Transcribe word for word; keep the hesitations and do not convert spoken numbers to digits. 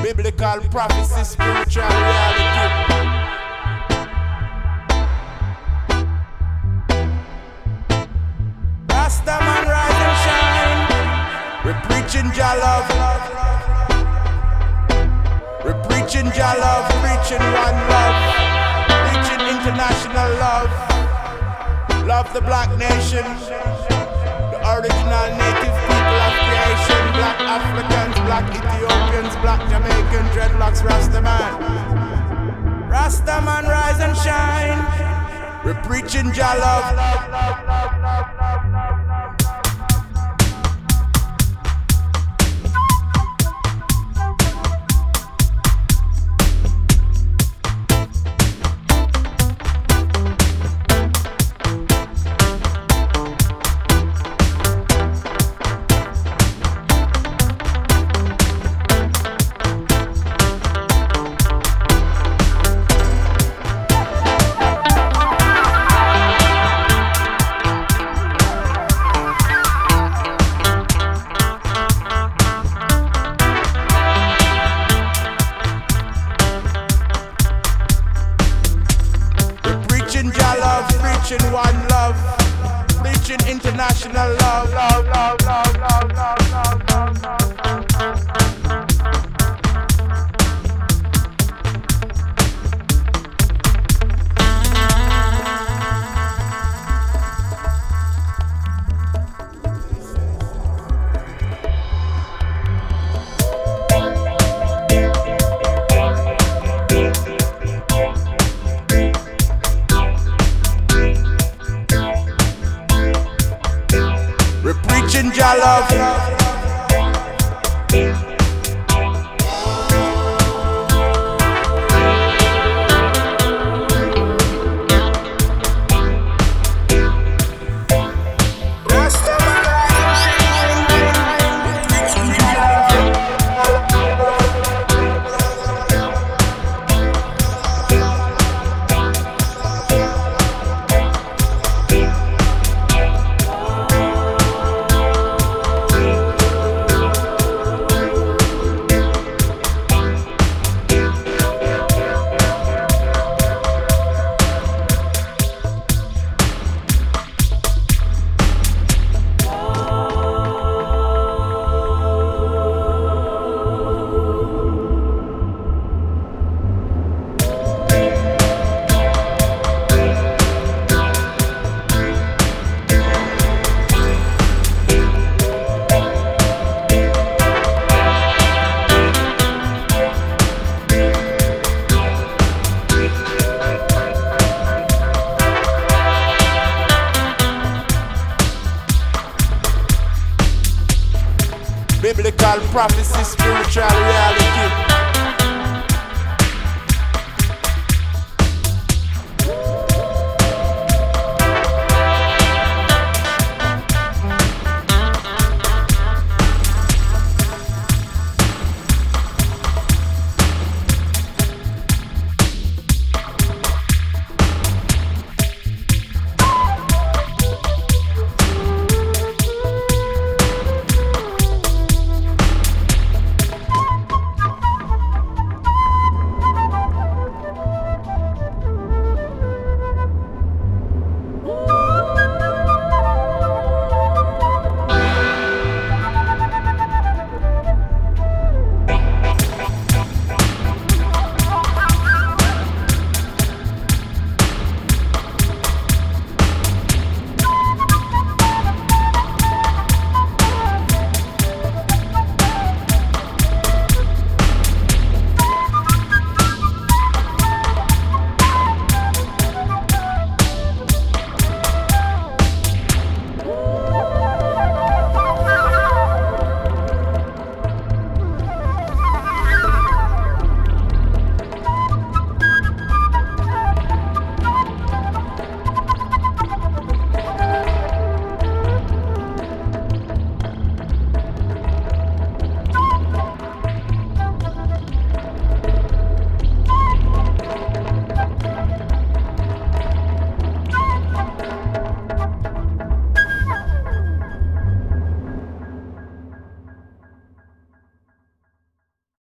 Biblical prophecy, spiritual reality. Rastaman rise and shine. We're preaching Jah love. We're preaching Jah love, preaching one love, preaching international love. Love the black nation, the original native people of creation. Black Africans, black Ethiopians, black Jamaicans, dreadlocks, Rastaman. Rastaman rise and shine. We're preaching Jah love. Preaching one love, preaching international love, love, love, love, love, love, love, love, love. Preaching Jah love. Biblical prophecy, spiritual reality.